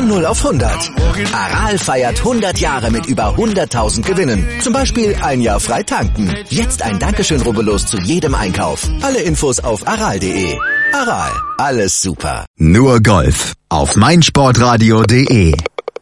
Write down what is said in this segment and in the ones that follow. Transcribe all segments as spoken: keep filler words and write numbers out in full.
Von null auf hundert. Aral feiert hundert Jahre mit über hunderttausend Gewinnen. Zum Beispiel ein Jahr frei tanken. Jetzt ein Dankeschön, rubbellos zu jedem Einkauf. Alle Infos auf aral punkt de. Aral, alles super. Nur Golf auf meinsportradio punkt de.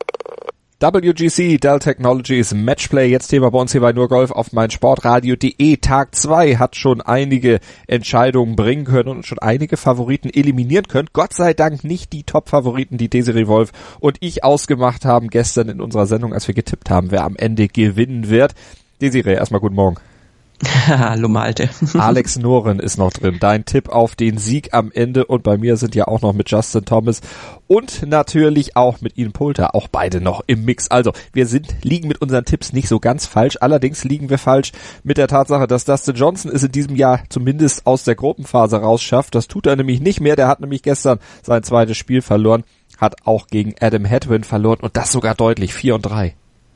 W G C, Dell Technologies, Matchplay, jetzt Thema bei uns hier bei Nur Golf auf meinsportradio punkt de. Tag zwei hat schon einige Entscheidungen bringen können und schon einige Favoriten eliminieren können. Gott sei Dank nicht die Top-Favoriten, die Desiree Wolf und ich ausgemacht haben gestern in unserer Sendung, als wir getippt haben, wer am Ende gewinnen wird. Desiree, erstmal guten Morgen. Hallo Malte. Alex Noren ist noch drin. Dein Tipp auf den Sieg am Ende und bei mir sind ja auch noch mit Justin Thomas und natürlich auch mit Ian Poulter, auch beide noch im Mix. Also wir sind liegen mit unseren Tipps nicht so ganz falsch. Allerdings liegen wir falsch mit der Tatsache, dass Dustin Johnson es in diesem Jahr zumindest aus der Gruppenphase rausschafft. Das tut er nämlich nicht mehr. Der hat nämlich gestern sein zweites Spiel verloren, hat auch gegen Adam Hadwin verloren und das sogar deutlich, vier und drei.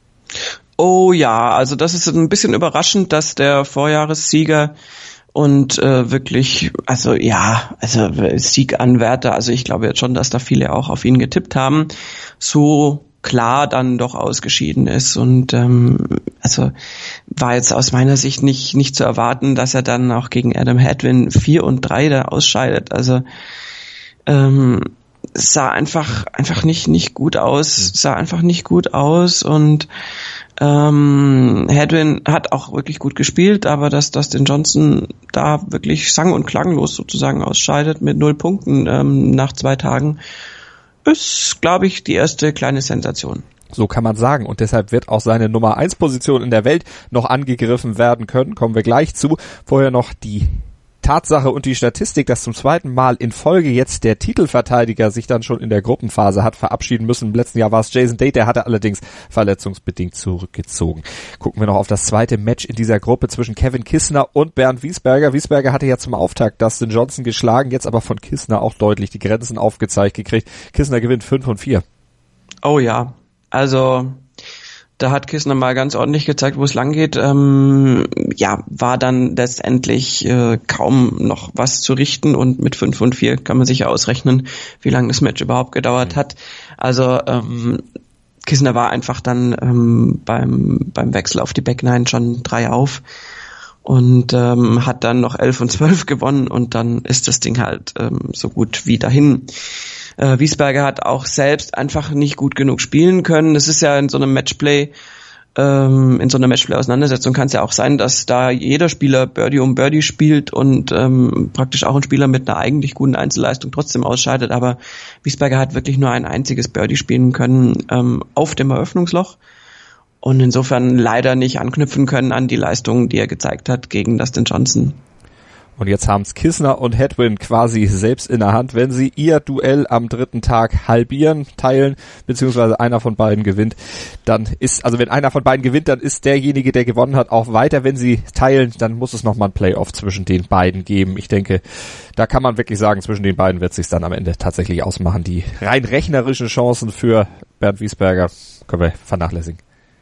Oh ja, also das ist ein bisschen überraschend, dass der Vorjahressieger und äh, wirklich, also ja, also Sieganwärter, also ich glaube jetzt schon, dass da viele auch auf ihn getippt haben, so klar dann doch ausgeschieden ist und ähm, also war jetzt aus meiner Sicht nicht nicht zu erwarten, dass er dann auch gegen Adam Hadwin vier und drei da ausscheidet, also ähm, sah einfach einfach nicht nicht gut aus, sah einfach nicht gut aus und Ähm, Hadwin hat auch wirklich gut gespielt, aber dass Dustin Johnson da wirklich sang- und klanglos sozusagen ausscheidet mit null Punkten ähm, nach zwei Tagen, ist, glaube ich, die erste kleine Sensation. So kann man sagen und deshalb wird auch seine Nummer eins Position in der Welt noch angegriffen werden können, kommen wir gleich zu. Vorher noch die Tatsache und die Statistik, dass zum zweiten Mal in Folge jetzt der Titelverteidiger sich dann schon in der Gruppenphase hat verabschieden müssen. Im letzten Jahr war es Jason Day, der hatte allerdings verletzungsbedingt zurückgezogen. Gucken wir noch auf das zweite Match in dieser Gruppe zwischen Kevin Kisner und Bernd Wiesberger. Wiesberger hatte ja zum Auftakt Dustin Johnson geschlagen, jetzt aber von Kisner auch deutlich die Grenzen aufgezeigt gekriegt. Kisner gewinnt fünf und vier. Oh ja, also da hat Kisner mal ganz ordentlich gezeigt, wo es lang geht. Ähm, ja, war dann letztendlich äh, kaum noch was zu richten und mit fünf und vier kann man sich ja ausrechnen, wie lange das Match überhaupt gedauert hat. Also ähm, Kisner war einfach dann ähm, beim beim Wechsel auf die Backnine schon drei auf und ähm, hat dann noch elf und zwölf gewonnen und dann ist das Ding halt ähm, so gut wie dahin. Äh, Wiesberger hat auch selbst einfach nicht gut genug spielen können. Es ist ja in so einem Matchplay, ähm, in so einer Matchplay-Auseinandersetzung kann es ja auch sein, dass da jeder Spieler Birdie um Birdie spielt und ähm, praktisch auch ein Spieler mit einer eigentlich guten Einzelleistung trotzdem ausscheidet. Aber Wiesberger hat wirklich nur ein einziges Birdie spielen können ähm, auf dem Eröffnungsloch und insofern leider nicht anknüpfen können an die Leistungen, die er gezeigt hat gegen Dustin Johnson. Und jetzt haben es Kisner und Hadwin quasi selbst in der Hand. Wenn sie ihr Duell am dritten Tag halbieren, teilen, beziehungsweise einer von beiden gewinnt, dann ist, also wenn einer von beiden gewinnt, dann ist derjenige, der gewonnen hat, auch weiter. Wenn sie teilen, dann muss es nochmal ein Playoff zwischen den beiden geben. Ich denke, da kann man wirklich sagen, zwischen den beiden wird es sich dann am Ende tatsächlich ausmachen. Die rein rechnerischen Chancen für Bernd Wiesberger können wir vernachlässigen.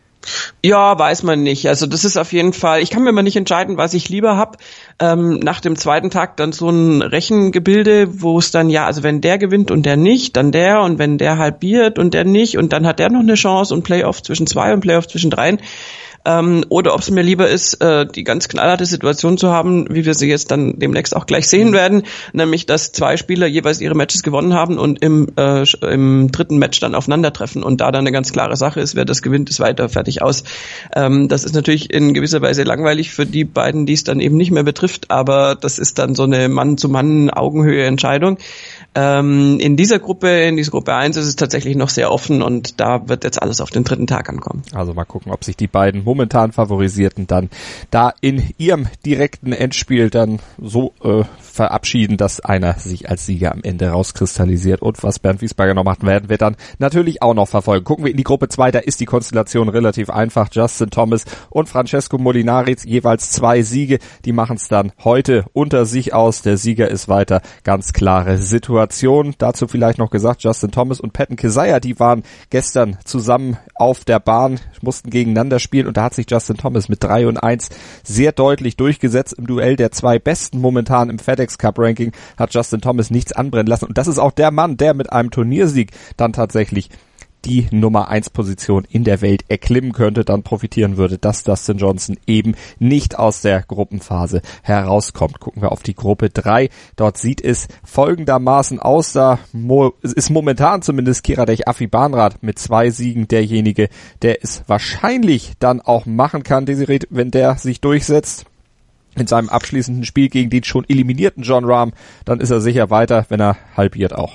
Ja, weiß man nicht. Also das ist auf jeden Fall, ich kann mir immer nicht entscheiden, was ich lieber hab. Ähm, nach dem zweiten Tag dann so ein Rechengebilde, wo es dann, ja, also wenn der gewinnt und der nicht, dann der und wenn der halbiert und der nicht und dann hat der noch eine Chance und Playoff zwischen zwei und Playoff zwischen dreien. Ähm, oder ob es mir lieber ist, äh, die ganz knallharte Situation zu haben, wie wir sie jetzt dann demnächst auch gleich sehen werden, nämlich dass zwei Spieler jeweils ihre Matches gewonnen haben und im äh, im dritten Match dann aufeinandertreffen und da dann eine ganz klare Sache ist, wer das gewinnt, ist weiter, fertig, aus. Ähm, das ist natürlich in gewisser Weise langweilig für die beiden, die es dann eben nicht mehr betrifft, aber das ist dann so eine Mann-zu-Mann-Augenhöhe-Entscheidung. Ähm, in dieser Gruppe, in dieser Gruppe eins ist es tatsächlich noch sehr offen und da wird jetzt alles auf den dritten Tag ankommen. Also mal gucken, ob sich die beiden momentan Favorisierten dann da in ihrem direkten Endspiel dann so äh, verabschieden, dass einer sich als Sieger am Ende rauskristallisiert. Und was Bernd Wiesberger noch macht, werden wir dann natürlich auch noch verfolgen. Gucken wir in die Gruppe zwei, da ist die Konstellation relativ einfach. Justin Thomas und Francesco Molinari, jeweils zwei Siege, die machen es dann heute unter sich aus. Der Sieger ist weiter, ganz klare Situation. Dazu vielleicht noch gesagt, Justin Thomas und Patton Kizzire, die waren gestern zusammen auf der Bahn, mussten gegeneinander spielen und da hat sich Justin Thomas mit drei und eins sehr deutlich durchgesetzt. Im Duell der zwei Besten momentan im FedEx Cup Ranking hat Justin Thomas nichts anbrennen lassen und das ist auch der Mann, der mit einem Turniersieg dann tatsächlich die Nummer eins Position in der Welt erklimmen könnte, dann profitieren würde, dass Dustin Johnson eben nicht aus der Gruppenphase herauskommt. Gucken wir auf die Gruppe drei. Dort sieht es folgendermaßen aus. Da mo- ist momentan zumindest Kiradech Afibanrat mit zwei Siegen derjenige, der es wahrscheinlich dann auch machen kann, Desiree, wenn der sich durchsetzt. In seinem abschließenden Spiel gegen den schon eliminierten Jon Rahm, dann ist er sicher weiter, wenn er halbiert auch.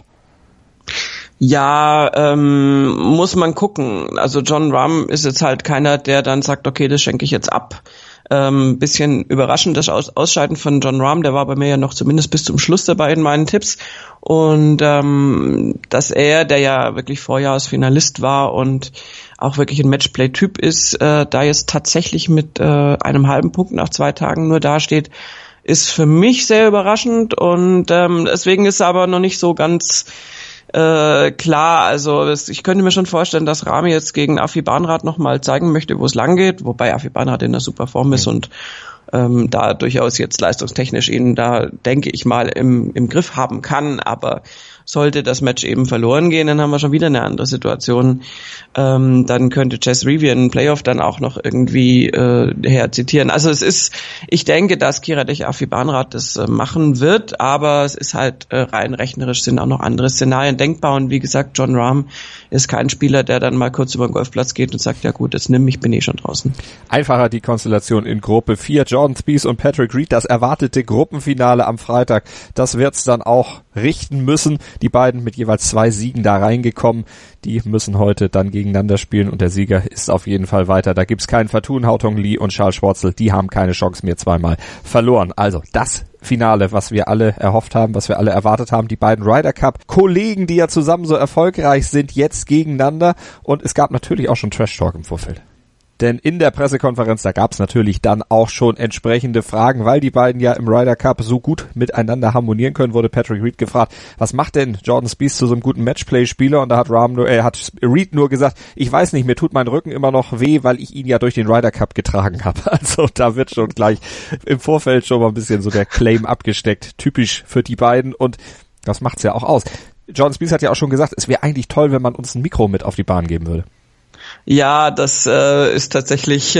Ja, ähm, muss man gucken. Also Jon Rahm ist jetzt halt keiner, der dann sagt, okay, das schenke ich jetzt ab. Ähm, bisschen überraschend das Aus- Ausscheiden von Jon Rahm, der war bei mir ja noch zumindest bis zum Schluss dabei in meinen Tipps. Und ähm, dass er, der ja wirklich Vorjahresfinalist war und auch wirklich ein Matchplay-Typ ist, äh, da jetzt tatsächlich mit äh, einem halben Punkt nach zwei Tagen nur dasteht, ist für mich sehr überraschend. Und ähm, deswegen ist er aber noch nicht so ganz Äh, klar, also das, ich könnte mir schon vorstellen, dass Rami jetzt gegen Afibanrat nochmal zeigen möchte, wo es lang geht, wobei Afibanrat in der super Form ist mhm. und ähm, da durchaus jetzt leistungstechnisch ihn da, denke ich mal, im, im Griff haben kann, aber sollte das Match eben verloren gehen, dann haben wir schon wieder eine andere Situation. Ähm, dann könnte Jess Reavie in Playoff dann auch noch irgendwie äh, herzitieren. Also es ist, ich denke, dass Kiradech Afibanrat das äh, machen wird, aber es ist halt äh, rein rechnerisch sind auch noch andere Szenarien denkbar. Und wie gesagt, Jon Rahm ist kein Spieler, der dann mal kurz über den Golfplatz geht und sagt, ja gut, jetzt nimm mich, bin eh schon draußen. Einfacher die Konstellation in Gruppe vier. Jordan Spieth und Patrick Reed, das erwartete Gruppenfinale am Freitag. Das wird's dann auch richten müssen. Die beiden mit jeweils zwei Siegen da reingekommen. Die müssen heute dann gegeneinander spielen und der Sieger ist auf jeden Fall weiter. Da gibt's keinen Vertun. Haotong Li und Charles Schwartzel, die haben keine Chance mehr, zweimal verloren. Also das Finale, was wir alle erhofft haben, was wir alle erwartet haben. Die beiden Ryder Cup Kollegen, die ja zusammen so erfolgreich sind, jetzt gegeneinander. Und es gab natürlich auch schon Trash Talk im Vorfeld. Denn in der Pressekonferenz, da gab es natürlich dann auch schon entsprechende Fragen, weil die beiden ja im Ryder Cup so gut miteinander harmonieren können, wurde Patrick Reed gefragt, was macht denn Jordan Spieth zu so einem guten Matchplay-Spieler? Und da hat Rahm nur, äh, hat Reed nur gesagt, ich weiß nicht, mir tut mein Rücken immer noch weh, weil ich ihn ja durch den Ryder Cup getragen habe. Also da wird schon gleich im Vorfeld schon mal ein bisschen so der Claim abgesteckt, typisch für die beiden und das macht's ja auch aus. Jordan Spieth hat ja auch schon gesagt, es wäre eigentlich toll, wenn man uns ein Mikro mit auf die Bahn geben würde. Ja, das äh, ist tatsächlich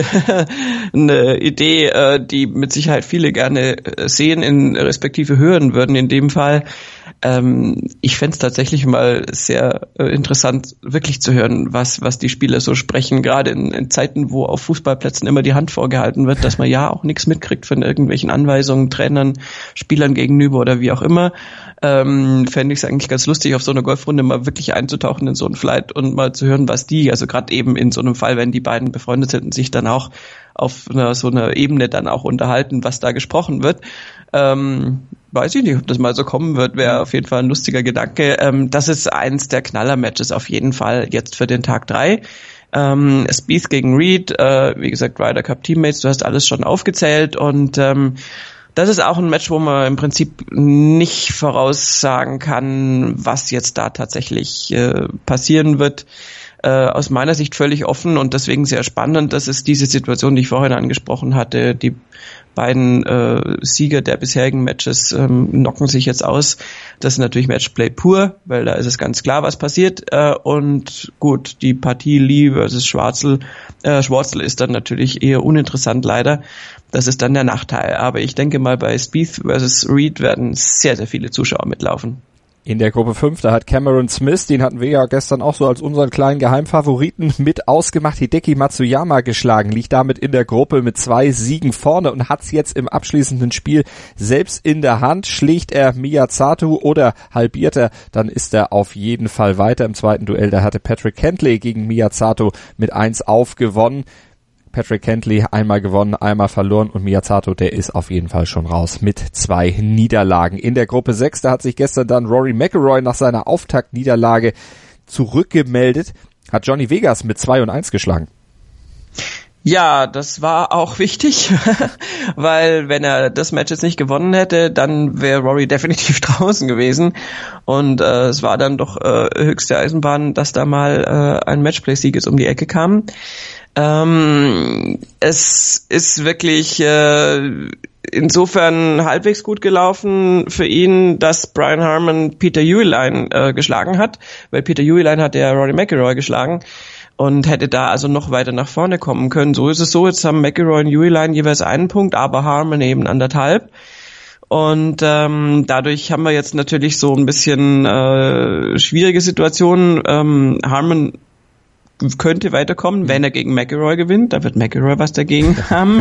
eine Idee, äh, die mit Sicherheit viele gerne sehen, in respektive hören würden in dem Fall. Ähm, ich fände es tatsächlich mal sehr äh, interessant, wirklich zu hören, was was die Spieler so sprechen, gerade in, in Zeiten, wo auf Fußballplätzen immer die Hand vorgehalten wird, dass man ja auch nichts mitkriegt von irgendwelchen Anweisungen, Trainern, Spielern gegenüber oder wie auch immer. Ähm, fände ich es eigentlich ganz lustig, auf so einer Golfrunde mal wirklich einzutauchen in so einen Flight und mal zu hören, was die, also gerade eben in so einem Fall, wenn die beiden befreundet sind und sich dann auch auf einer, so einer Ebene dann auch unterhalten, was da gesprochen wird. Ähm, weiß ich nicht, ob das mal so kommen wird, wäre auf jeden Fall ein lustiger Gedanke. Ähm, das ist eins der Knaller-Matches auf jeden Fall jetzt für den Tag drei. Ähm, Spieth gegen Reed, äh, wie gesagt, Ryder Cup Teammates, du hast alles schon aufgezählt und ähm, das ist auch ein Match, wo man im Prinzip nicht voraussagen kann, was jetzt da tatsächlich äh, passieren wird. Äh, aus meiner Sicht völlig offen und deswegen sehr spannend. Das ist diese Situation, die ich vorhin angesprochen hatte. Die beiden äh, Sieger der bisherigen Matches ähm, knocken sich jetzt aus. Das ist natürlich Matchplay pur, weil da ist es ganz klar, was passiert. Äh, und gut, die Partie Lee versus Schwartzel, äh, Schwartzel ist dann natürlich eher uninteressant leider. Das ist dann der Nachteil. Aber ich denke mal, bei Spieth versus Reed werden sehr, sehr viele Zuschauer mitlaufen. In der Gruppe fünf, da hat Cameron Smith, den hatten wir ja gestern auch so als unseren kleinen Geheimfavoriten mit ausgemacht, Hideki Matsuyama geschlagen, liegt damit in der Gruppe mit zwei Siegen vorne und hat's jetzt im abschließenden Spiel selbst in der Hand. Schlägt er Miyazato oder halbiert er, dann ist er auf jeden Fall weiter. Im zweiten Duell, da hatte Patrick Cantlay gegen Miyazato mit eins aufgewonnen. Patrick Cantlay einmal gewonnen, einmal verloren und Miyazato, der ist auf jeden Fall schon raus mit zwei Niederlagen. In der Gruppe sechs, da hat sich gestern dann Rory McIlroy nach seiner Auftaktniederlage zurückgemeldet, hat Johnny Vegas mit zwei und eins geschlagen. Ja, das war auch wichtig, weil wenn er das Match jetzt nicht gewonnen hätte, dann wäre Rory definitiv draußen gewesen. Und äh, es war dann doch äh, höchste Eisenbahn, dass da mal äh, ein Matchplay-Sieg jetzt um die Ecke kam. Ähm, es ist wirklich äh, insofern halbwegs gut gelaufen für ihn, dass Brian Harman Peter Uihlein äh, geschlagen hat, weil Peter Uihlein hat ja Rory McIlroy geschlagen und hätte da also noch weiter nach vorne kommen können. So ist es so, jetzt haben McIlroy und Uihlein jeweils einen Punkt, aber Harman eben anderthalb. Und ähm, dadurch haben wir jetzt natürlich so ein bisschen äh, schwierige Situationen. Ähm, Harman könnte weiterkommen, wenn er gegen McIlroy gewinnt. Da wird McIlroy was dagegen haben.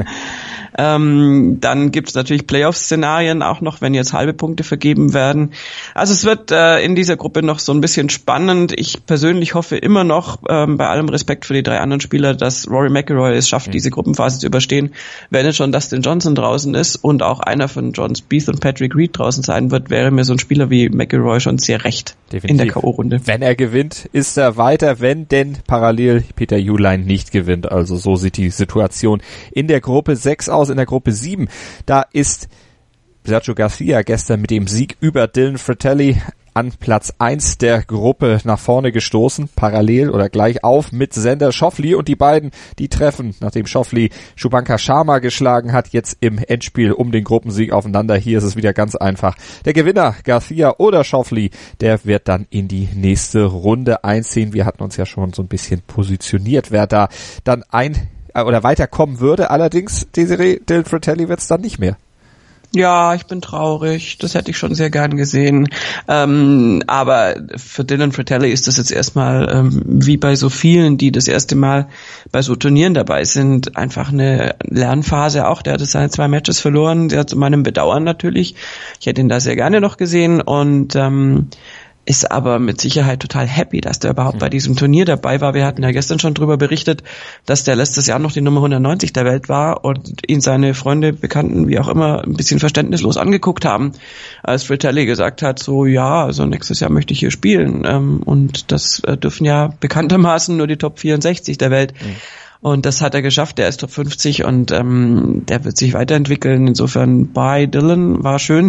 Ähm, dann gibt es natürlich Playoff-Szenarien auch noch, wenn jetzt halbe Punkte vergeben werden. Also es wird äh, in dieser Gruppe noch so ein bisschen spannend. Ich persönlich hoffe immer noch, ähm, bei allem Respekt für die drei anderen Spieler, dass Rory McIlroy es schafft, mhm. diese Gruppenphase zu überstehen. Wenn jetzt schon Dustin Johnson draußen ist und auch einer von Jordan Spieth und Patrick Reed draußen sein wird, wäre mir so ein Spieler wie McIlroy schon sehr recht. Definitiv. In der K O-Runde. Wenn er gewinnt, ist er weiter, wenn denn parallel Peter Uihlein nicht gewinnt. Also so sieht die Situation in der Gruppe sechs aus. In der Gruppe sieben, da ist Sergio Garcia gestern mit dem Sieg über Dylan Fratelli an Platz eins der Gruppe nach vorne gestoßen, parallel oder gleich auf mit Xander Schauffele, und die beiden, die treffen, nachdem Schauffele Shubhankar Sharma geschlagen hat, jetzt im Endspiel um den Gruppensieg aufeinander. Hier ist es wieder ganz einfach. Der Gewinner, Garcia oder Schauffele, der wird dann in die nächste Runde einziehen. Wir hatten uns ja schon so ein bisschen positioniert, wer da dann ein oder weiterkommen würde. Allerdings, Desiree, Dylan Fratelli wird es dann nicht mehr. Ja, ich bin traurig. Das hätte ich schon sehr gern gesehen. Ähm, aber für Dylan Fratelli ist das jetzt erstmal, ähm, wie bei so vielen, die das erste Mal bei so Turnieren dabei sind, einfach eine Lernphase auch. Der hat seine zwei Matches verloren, sehr zu meinem Bedauern natürlich. Ich hätte ihn da sehr gerne noch gesehen und ähm, ist aber mit Sicherheit total happy, dass der überhaupt mhm. bei diesem Turnier dabei war. Wir hatten ja gestern schon drüber berichtet, dass der letztes Jahr noch die Nummer hundertneunzig der Welt war und ihn seine Freunde, Bekannten, wie auch immer, ein bisschen verständnislos angeguckt haben, als Fratelli gesagt hat, so ja, also nächstes Jahr möchte ich hier spielen. Und das dürfen ja bekanntermaßen nur die Top vierundsechzig der Welt. Mhm. Und das hat er geschafft, der ist Top fünfzig und ähm, der wird sich weiterentwickeln. Insofern, bye Dylan, war schön.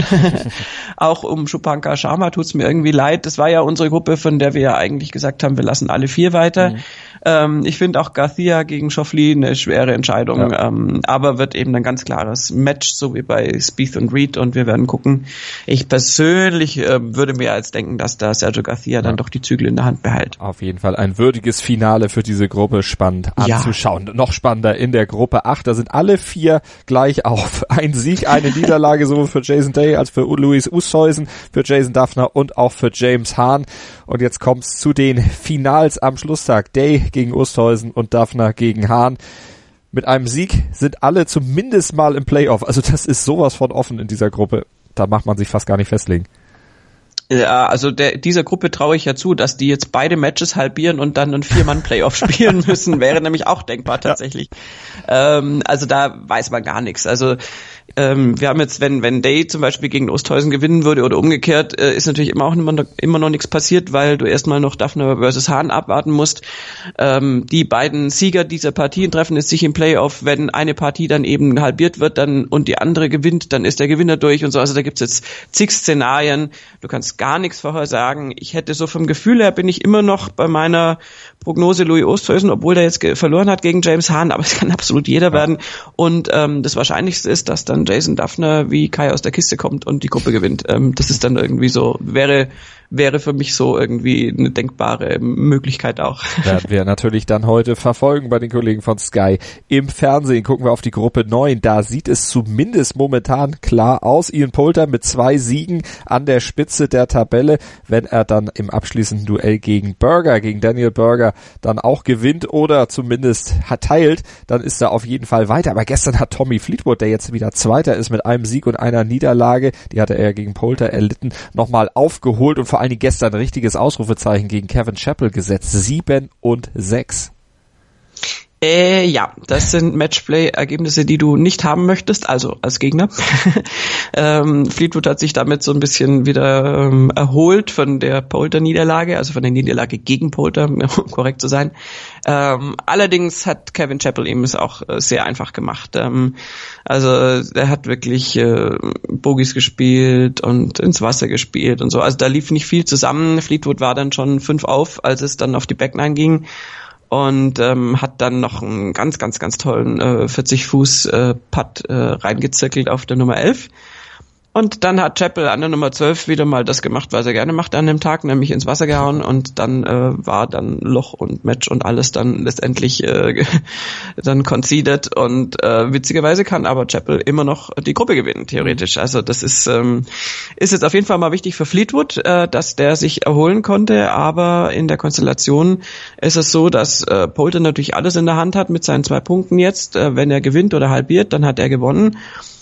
Auch um Shubhankar Sharma tut's mir irgendwie leid. Das war ja unsere Gruppe, von der wir ja eigentlich gesagt haben, wir lassen alle vier weiter. Mhm. Ähm, ich finde auch Garcia gegen Schauffele eine schwere Entscheidung, ja. ähm, aber wird eben ein ganz klares Match, so wie bei Spieth und Reed, und wir werden gucken. Ich persönlich äh, würde mir als denken, dass da Sergio Garcia ja. dann doch die Zügel in der Hand behält. Auf jeden Fall ein würdiges Finale für diese Gruppe, spannend anzuschauen. Ja. Noch spannender in der Gruppe acht, da sind alle vier gleich auf. Ein Sieg, eine Niederlage, sowohl für Jason Day als für Louis Oosthuizen, für Jason Dufner und auch für James Hahn. Und jetzt kommt's zu den Finals am Schlusstag. Day gegen Oosthuizen und Dufner gegen Hahn. Mit einem Sieg sind alle zumindest mal im Playoff. Also das ist sowas von offen in dieser Gruppe. Da macht man sich fast gar nicht festlegen. Ja, also der, dieser Gruppe traue ich ja zu, dass die jetzt beide Matches halbieren und dann ein Vier-Mann-Playoff spielen müssen. Wäre nämlich auch denkbar tatsächlich. Ja. Ähm, also da weiß man gar nichts. Also ähm, wir haben jetzt, wenn wenn Day zum Beispiel gegen Oosthuizen gewinnen würde oder umgekehrt, äh, ist natürlich immer auch immer, immer noch nichts passiert, weil du erstmal noch Dufner versus Hahn abwarten musst. Ähm, die beiden Sieger dieser Partien treffen jetzt sich im Playoff. Wenn eine Partie dann eben halbiert wird dann und die andere gewinnt, dann ist der Gewinner durch und so. Also da gibt's jetzt zig Szenarien. Du kannst gar nichts vorhersagen. Ich hätte so vom Gefühl her, bin ich immer noch bei meiner Prognose Louis Oosthuizen, obwohl der jetzt ge- verloren hat gegen James Hahn, aber es kann absolut jeder ja. werden. Und ähm, das Wahrscheinlichste ist, dass dann Jason Dufner wie Kai aus der Kiste kommt und die Gruppe gewinnt. Ähm, das ist dann irgendwie so, wäre wäre für mich so irgendwie eine denkbare Möglichkeit auch. Werden wir natürlich dann heute verfolgen bei den Kollegen von Sky im Fernsehen. Gucken wir auf die Gruppe neun. Da sieht es zumindest momentan klar aus. Ian Poulter mit zwei Siegen an der Spitze der Tabelle. Wenn er dann im abschließenden Duell gegen Berger, gegen Daniel Berger dann auch gewinnt oder zumindest hat teilt, dann ist er auf jeden Fall weiter. Aber gestern hat Tommy Fleetwood, der jetzt wieder Zweiter ist mit einem Sieg und einer Niederlage, die hatte er gegen Poulter erlitten, nochmal aufgeholt und vor allen Dingen gestern ein richtiges Ausrufezeichen gegen Kevin Chappell gesetzt. Sieben und sechs. Äh, ja, das sind Matchplay-Ergebnisse, die du nicht haben möchtest, also als Gegner. Ähm, Fleetwood hat sich damit so ein bisschen wieder ähm, erholt von der Poulter-Niederlage, also von der Niederlage gegen Poulter, um korrekt zu sein. Ähm, allerdings hat Kevin Chappell ihm es auch äh, sehr einfach gemacht. Ähm, also er hat wirklich äh, Bogies gespielt und ins Wasser gespielt und so. Also da lief nicht viel zusammen. Fleetwood war dann schon fünf auf, als es dann auf die Backline ging. Und ähm, hat dann noch einen ganz, ganz, ganz tollen äh, vierzig Fuß äh, Putt äh, reingezirkelt auf der Nummer elf. Und dann hat Chappell an der Nummer zwölf wieder mal das gemacht, was er gerne macht an dem Tag, nämlich ins Wasser gehauen. Und dann äh, war dann Loch und Match und alles dann letztendlich äh, dann conceded. Und äh, witzigerweise kann aber Chappell immer noch die Gruppe gewinnen, theoretisch. Also das ist ähm, ist jetzt auf jeden Fall mal wichtig für Fleetwood, äh, dass der sich erholen konnte. Aber in der Konstellation ist es so, dass äh, Poulter natürlich alles in der Hand hat mit seinen zwei Punkten jetzt. Äh, wenn er gewinnt oder halbiert, dann hat er gewonnen.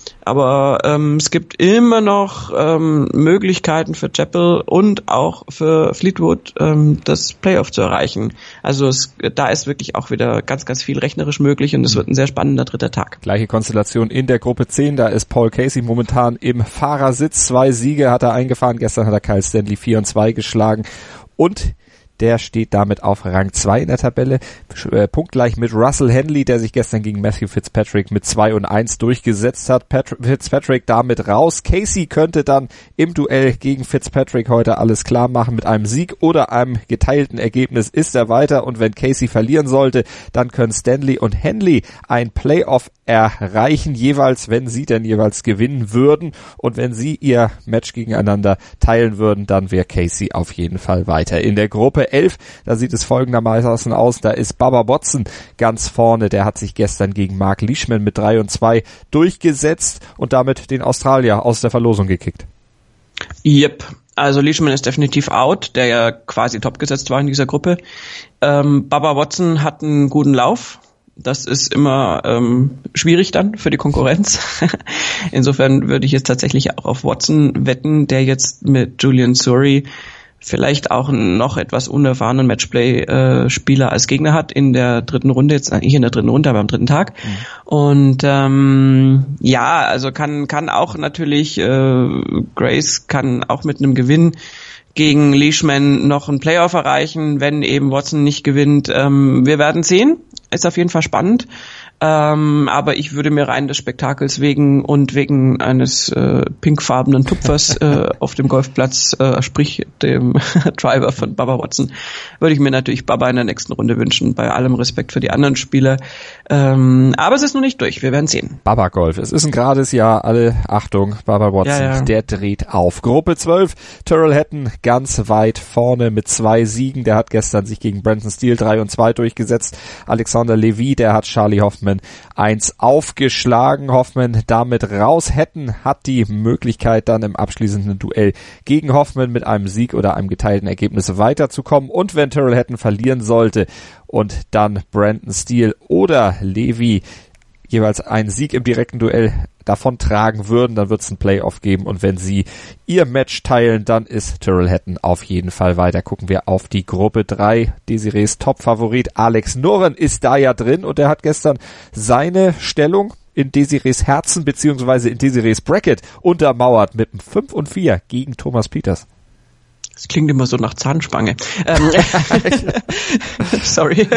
Aber ähm, es gibt immer noch ähm, Möglichkeiten für Chappell und auch für Fleetwood, ähm, das Playoff zu erreichen. Also es, da ist wirklich auch wieder ganz, ganz viel rechnerisch möglich und es wird ein sehr spannender dritter Tag. Gleiche Konstellation in der Gruppe zehn, da ist Paul Casey momentan im Fahrersitz. Zwei Siege hat er eingefahren, gestern hat er Kyle Stanley vier und zwei geschlagen und der steht damit auf Rang zwei in der Tabelle, äh, punktgleich mit Russell Henley, der sich gestern gegen Matthew Fitzpatrick mit zwei und eins durchgesetzt hat. Pat- Fitzpatrick damit raus. Casey könnte dann im Duell gegen Fitzpatrick heute alles klar machen. Mit einem Sieg oder einem geteilten Ergebnis ist er weiter. Und wenn Casey verlieren sollte, dann können Stanley und Henley ein Playoff erreichen, jeweils, wenn sie denn jeweils gewinnen würden. Und wenn sie ihr Match gegeneinander teilen würden, dann wäre Casey auf jeden Fall weiter. In der Gruppe elf, da sieht es folgendermaßen aus, da ist Bubba Watson ganz vorne, der hat sich gestern gegen Mark Leishman mit drei und zwei durchgesetzt und damit den Australier aus der Verlosung gekickt. Yep, also Leishman ist definitiv out, der ja quasi top gesetzt war in dieser Gruppe. Ähm, Bubba Watson hat einen guten Lauf. Das ist immer ähm, schwierig dann für die Konkurrenz. Insofern würde ich jetzt tatsächlich auch auf Watson wetten, der jetzt mit Julian Surrey vielleicht auch noch etwas unerfahrenen Matchplay-Spieler äh, als Gegner hat in der dritten Runde, jetzt nicht in der dritten Runde, aber am dritten Tag. Mhm. Und ähm, ja, also kann kann auch natürlich, äh, Grace kann auch mit einem Gewinn gegen Leishman noch ein Playoff erreichen, wenn eben Watson nicht gewinnt. Ähm, wir werden sehen. Ist auf jeden Fall spannend. Ähm, aber ich würde mir rein des Spektakels wegen und wegen eines äh, pinkfarbenen Tupfers äh, auf dem Golfplatz, äh, sprich dem Driver von Bubba Watson, würde ich mir natürlich Bubba in der nächsten Runde wünschen, bei allem Respekt für die anderen Spieler. Ähm, aber es ist noch nicht durch, wir werden sehen. Bubba Golf, es ist ein gerades Jahr, alle Achtung, Bubba Watson, ja, ja. Der dreht auf. Gruppe zwölf, Tyrrell Hatton ganz weit vorne mit zwei Siegen, der hat gestern sich gegen Brendan Steele drei und zwei durchgesetzt. Alexander Levy, der hat Charlie Hoffman eins aufgeschlagen. Hoffman damit raus. Hatton hat die Möglichkeit, dann im abschließenden Duell gegen Hoffman mit einem Sieg oder einem geteilten Ergebnis weiterzukommen. Und wenn Tyrrell Hatton verlieren sollte und dann Brendan Steele oder Levy jeweils einen Sieg im direkten Duell davon tragen würden, dann wird es ein Playoff geben und wenn sie ihr Match teilen, dann ist Tyrrell Hatton auf jeden Fall weiter. Gucken wir auf die Gruppe drei. Desirees Top-Favorit Alex Noren ist da ja drin und er hat gestern seine Stellung in Desirees Herzen beziehungsweise in Desirees Bracket untermauert mit einem fünf und vier gegen Thomas Pieters. Das klingt immer so nach Zahnspange. Ähm, sorry.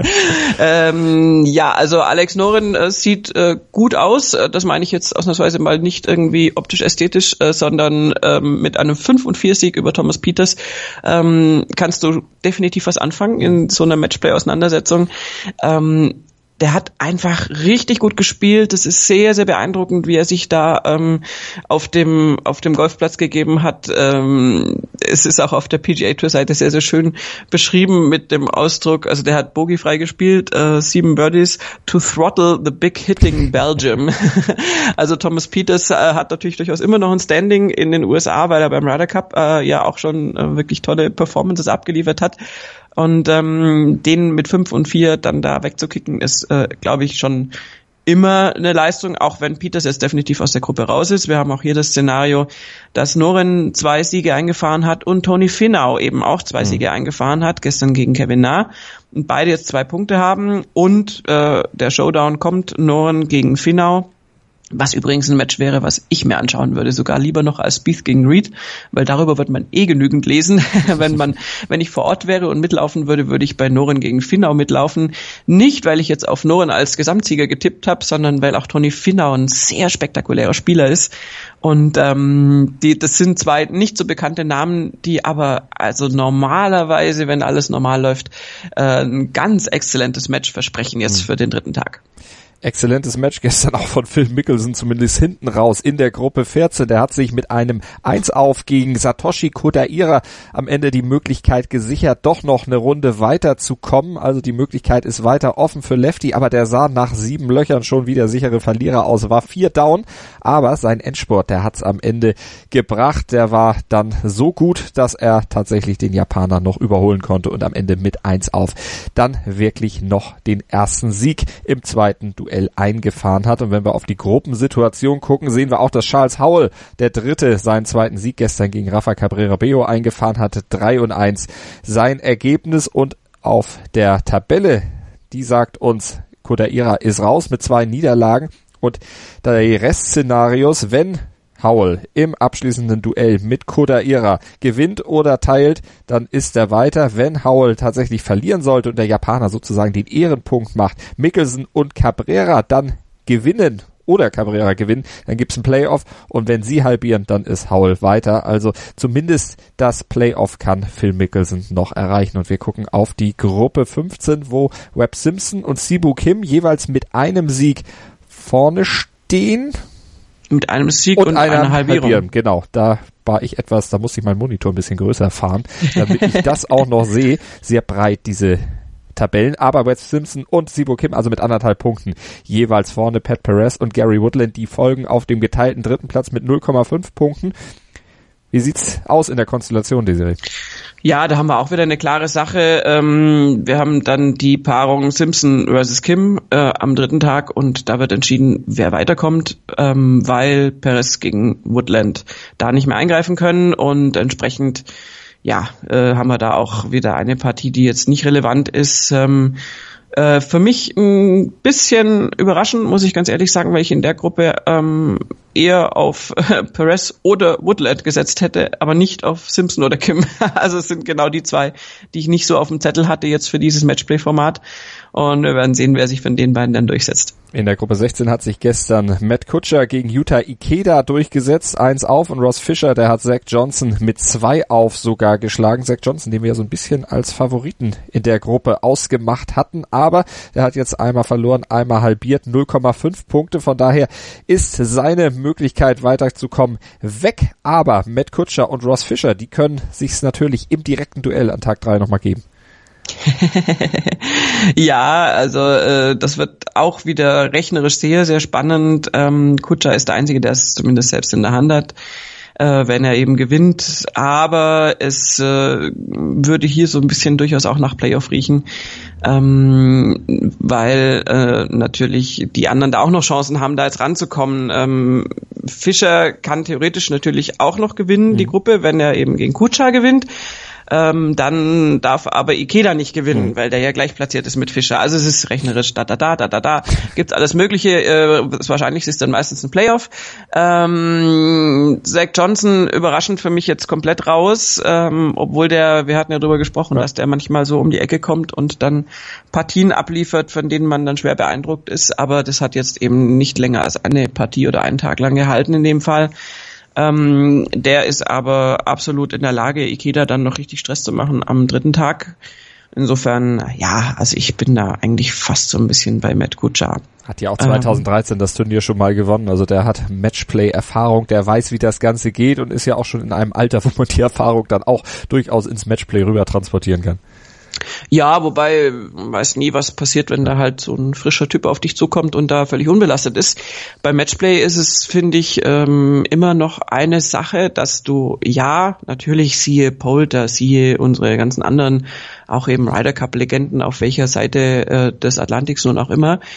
ähm, ja, also Alex Noren äh, sieht äh, gut aus. Das meine ich jetzt ausnahmsweise mal nicht irgendwie optisch ästhetisch, äh, sondern ähm, mit einem fünf und vier Sieg über Thomas Pieters ähm, kannst du definitiv was anfangen in so einer Matchplay-Auseinandersetzung. Ähm, Der hat einfach richtig gut gespielt. Das ist sehr, sehr beeindruckend, wie er sich da ähm, auf dem auf dem Golfplatz gegeben hat. Ähm, es ist auch auf der P G A Tour Seite sehr, sehr schön beschrieben mit dem Ausdruck. Also der hat bogiefrei gespielt, äh, sieben Birdies to throttle the big hitting Belgium. Also Thomas Pieters äh, hat natürlich durchaus immer noch ein Standing in den U S A, weil er beim Ryder Cup äh, ja auch schon äh, wirklich tolle Performances abgeliefert hat. Und ähm, den mit fünf und vier dann da wegzukicken, ist, äh, glaube ich, schon immer eine Leistung, auch wenn Pieters jetzt definitiv aus der Gruppe raus ist. Wir haben auch hier das Szenario, dass Noren zwei Siege eingefahren hat und Tony Finau eben auch zwei mhm. Siege eingefahren hat, gestern gegen Kevin Na. Und beide jetzt zwei Punkte haben und äh, der Showdown kommt, Noren gegen Finau. Was übrigens ein Match wäre, was ich mir anschauen würde, sogar lieber noch als Spieth gegen Reed, weil darüber wird man eh genügend lesen. wenn man, wenn ich vor Ort wäre und mitlaufen würde, würde ich bei Noren gegen Finau mitlaufen. Nicht, weil ich jetzt auf Noren als Gesamtsieger getippt habe, sondern weil auch Tony Finau ein sehr spektakulärer Spieler ist. Und ähm, die, das sind zwei nicht so bekannte Namen, die aber also normalerweise, wenn alles normal läuft, äh, ein ganz exzellentes Match versprechen jetzt für den dritten Tag. Exzellentes Match gestern auch von Phil Mickelson, zumindest hinten raus in der Gruppe vierzehn. Der hat sich mit einem eins auf gegen Satoshi Kodaira am Ende die Möglichkeit gesichert, doch noch eine Runde weiterzukommen. Also die Möglichkeit ist weiter offen für Lefty, aber der sah nach sieben Löchern schon wieder sichere Verlierer aus, war vier down, aber sein Endspurt, der hat's am Ende gebracht. Der war dann so gut, dass er tatsächlich den Japaner noch überholen konnte und am Ende mit eins auf dann wirklich noch den ersten Sieg im zweiten Duell eingefahren hat. Und wenn wir auf die Gruppensituation gucken, sehen wir auch, dass Charles Howell, der Dritte, seinen zweiten Sieg gestern gegen Rafa Cabrera Bello eingefahren hatte. drei und eins sein Ergebnis. Und auf der Tabelle, die sagt uns, Kodaira ist raus mit zwei Niederlagen. Und die Restszenarios, wenn Howell im abschließenden Duell mit Kodaira gewinnt oder teilt, dann ist er weiter. Wenn Howell tatsächlich verlieren sollte und der Japaner sozusagen den Ehrenpunkt macht, Mickelson und Cabrera dann gewinnen oder Cabrera gewinnen, dann gibt's ein Playoff und wenn sie halbieren, dann ist Howell weiter. Also zumindest das Playoff kann Phil Mickelson noch erreichen und wir gucken auf die Gruppe fünfzehn, wo Webb Simpson und Sibu Kim jeweils mit einem Sieg vorne stehen. Mit einem Sieg und, und einer, einer Halbierung. Halbieren. Genau, da war ich etwas, da musste ich meinen Monitor ein bisschen größer fahren, damit ich das auch noch sehe. Sehr breit, diese Tabellen, aber Webb Simpson und Sibu Kim, also mit anderthalb Punkten jeweils vorne. Pat Perez und Gary Woodland, die folgen auf dem geteilten dritten Platz mit null Komma fünf Punkten. Wie sieht's aus in der Konstellation, Desiree? Ja, da haben wir auch wieder eine klare Sache. Ähm, wir haben dann die Paarung Simpson versus Kim äh, am dritten Tag und da wird entschieden, wer weiterkommt, ähm, weil Perez gegen Woodland da nicht mehr eingreifen können und entsprechend ja, äh, haben wir da auch wieder eine Partie, die jetzt nicht relevant ist. Ähm, äh, für mich ein bisschen überraschend, muss ich ganz ehrlich sagen, weil ich in der Gruppe ähm, eher auf äh, Perez oder Woodland gesetzt hätte, aber nicht auf Simpson oder Kim. Also es sind genau die zwei, die ich nicht so auf dem Zettel hatte jetzt für dieses Matchplay-Format. Und wir werden sehen, wer sich von den beiden dann durchsetzt. In der Gruppe sechzehn hat sich gestern Matt Kutscher gegen Yuta Ikeda durchgesetzt. Eins auf und Ross Fisher, der hat Zach Johnson mit zwei auf sogar geschlagen. Zach Johnson, den wir ja so ein bisschen als Favoriten in der Gruppe ausgemacht hatten. Aber der hat jetzt einmal verloren, einmal halbiert, null Komma fünf Punkte. Von daher ist seine Möglichkeit weiterzukommen weg. Aber Matt Kutscher und Ross Fisher, die können sich's natürlich im direkten Duell an Tag drei nochmal geben. Ja, also äh, das wird auch wieder rechnerisch sehr, sehr spannend. Ähm, Kutscher ist der Einzige, der es zumindest selbst in der Hand hat, äh, wenn er eben gewinnt. Aber es äh, würde hier so ein bisschen durchaus auch nach Playoff riechen, ähm, weil äh, natürlich die anderen da auch noch Chancen haben, da jetzt ranzukommen. Ähm, Fischer kann theoretisch natürlich auch noch gewinnen, mhm. die Gruppe, wenn er eben gegen Kutscher gewinnt. Ähm, dann darf aber Ikeda nicht gewinnen, mhm. weil der ja gleich platziert ist mit Fischer. Also es ist rechnerisch da, da, da, da, da, da. Gibt's alles Mögliche. Äh, das Wahrscheinlichste ist dann meistens ein Playoff. Ähm, Zach Johnson überraschend für mich jetzt komplett raus, ähm, obwohl der, wir hatten ja drüber gesprochen, ja. dass der manchmal so um die Ecke kommt und dann Partien abliefert, von denen man dann schwer beeindruckt ist. Aber das hat jetzt eben nicht länger als eine Partie oder einen Tag lang gehalten in dem Fall. Ähm, der ist aber absolut in der Lage, Ikeda dann noch richtig Stress zu machen am dritten Tag. Insofern, ja, also ich bin da eigentlich fast so ein bisschen bei Matt Kutscher. Hat ja auch zweitausenddreizehn ähm, das Turnier schon mal gewonnen. Also der hat Matchplay-Erfahrung, der weiß, wie das Ganze geht und ist ja auch schon in einem Alter, wo man die Erfahrung dann auch durchaus ins Matchplay rüber transportieren kann. Ja, wobei, man weiß nie, was passiert, wenn da halt so ein frischer Typ auf dich zukommt und da völlig unbelastet ist. Beim Matchplay ist es, finde ich, ähm, immer noch eine Sache, dass du, ja, natürlich siehe Poulter, siehe unsere ganzen anderen, auch eben Ryder Cup Legenden, auf welcher Seite äh, des Atlantiks nun auch immer,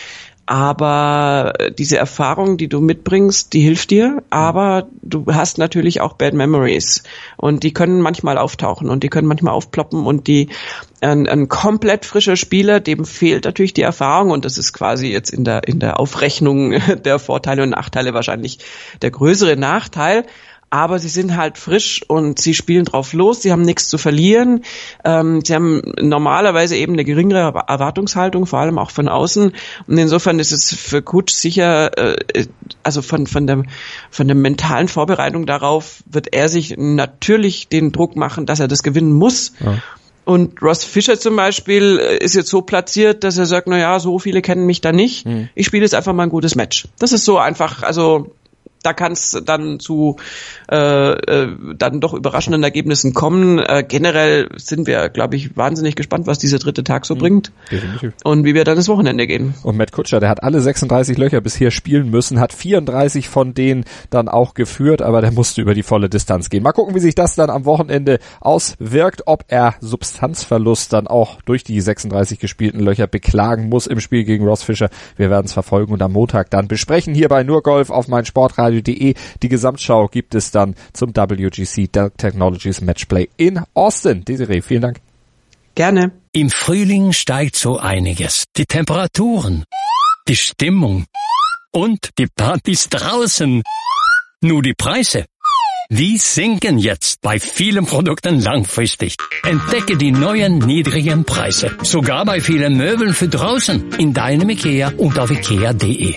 Aber diese Erfahrung, die du mitbringst, die hilft dir, aber du hast natürlich auch Bad Memories und die können manchmal auftauchen und die können manchmal aufploppen und die ein, ein komplett frischer Spieler, dem fehlt natürlich die Erfahrung und das ist quasi jetzt in der in der Aufrechnung der Vorteile und Nachteile wahrscheinlich der größere Nachteil. Aber sie sind halt frisch und sie spielen drauf los, sie haben nichts zu verlieren, ähm, sie haben normalerweise eben eine geringere Erwartungshaltung, vor allem auch von außen. Und insofern ist es für Kutsch sicher, äh, also von von der von der mentalen Vorbereitung darauf wird er sich natürlich den Druck machen, dass er das gewinnen muss. Ja. Und Ross Fischer zum Beispiel ist jetzt so platziert, dass er sagt, na ja, so viele kennen mich da nicht. Mhm. Ich spiele jetzt einfach mal ein gutes Match. Das ist so einfach, also da kann es dann zu äh, äh, dann doch überraschenden Ergebnissen kommen. Äh, generell sind wir, glaube ich, wahnsinnig gespannt, was dieser dritte Tag so mhm, bringt. Definitiv. Und wie wir dann ins Wochenende gehen. Und Matt Kutscher, der hat alle sechsunddreißig Löcher bisher spielen müssen, hat vierunddreißig von denen dann auch geführt, aber der musste über die volle Distanz gehen. Mal gucken, wie sich das dann am Wochenende auswirkt, ob er Substanzverlust dann auch durch die sechsunddreißig gespielten Löcher beklagen muss im Spiel gegen Ross Fischer. Wir werden es verfolgen und am Montag dann besprechen hier bei Nur Golf auf meinsportradio punkt de. Die Gesamtschau gibt es dann zum W G C Dell Technologies Matchplay in Austin. Desiree, vielen Dank. Gerne. Im Frühling steigt so einiges. Die Temperaturen, die Stimmung und die Partys draußen. Nur die Preise, die sinken jetzt bei vielen Produkten langfristig. Entdecke die neuen niedrigen Preise. Sogar bei vielen Möbeln für draußen. In deinem IKEA und auf ikea punkt de.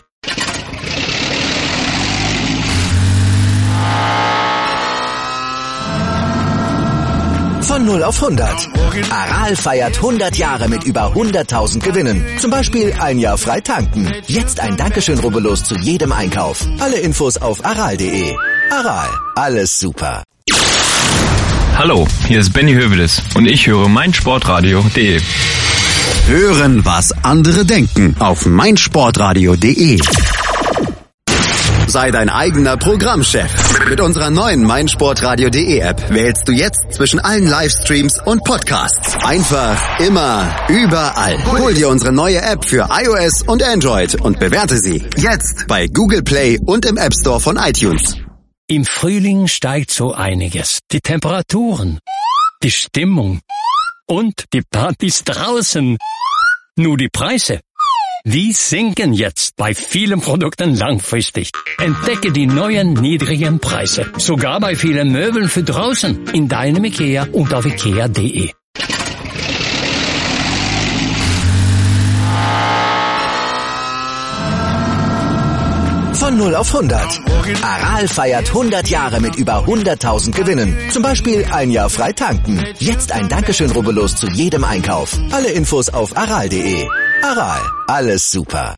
Von null auf hundert. Aral feiert hundert Jahre mit über hunderttausend Gewinnen. Zum Beispiel ein Jahr frei tanken. Jetzt ein Dankeschön, rubbellos zu jedem Einkauf. Alle Infos auf aral punkt de. Aral, alles super. Hallo, hier ist Benny Hövedes und ich höre meinsportradio punkt de. Hören, was andere denken auf meinsportradio punkt de. Sei dein eigener Programmchef. Mit unserer neuen meinsportradio punkt de App wählst du jetzt zwischen allen Livestreams und Podcasts. Einfach, immer, überall. Hol dir unsere neue App für iOS und Android und bewerte sie jetzt bei Google Play und im App Store von iTunes. Im Frühling steigt so einiges. Die Temperaturen, die Stimmung und die Partys draußen. Nur die Preise, die sinken jetzt bei vielen Produkten langfristig. Entdecke die neuen niedrigen Preise. Sogar bei vielen Möbeln für draußen. In deinem IKEA und auf ikea punkt de. Von null auf hundert. Aral feiert hundert Jahre mit über hunderttausend Gewinnen. Zum Beispiel ein Jahr frei tanken. Jetzt ein Dankeschön, rubbellos zu jedem Einkauf. Alle Infos auf aral punkt de. Aral, alles super.